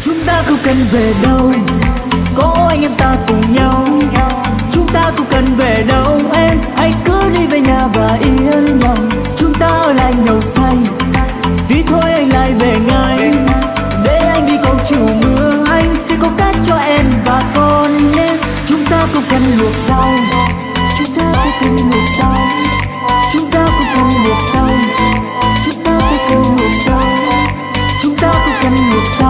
Chúng ta không cần về đâu, có anh em ta cùng nhau. Chúng ta không cần về đâu em, hãy cứ đi về nhà và yên lòng. Chúng ta ở lại nhậu say, tí thôi anh lại về ngay. Để anh đi câu chiều mưa, anh sẽ có cách cho em và con nhé. Chúng ta không cần luộc rau, chúng ta không cần luộc rau. Chúng ta không cần luộc rau, chúng ta không cần luộc rau. Chúng ta không cần luộc rau.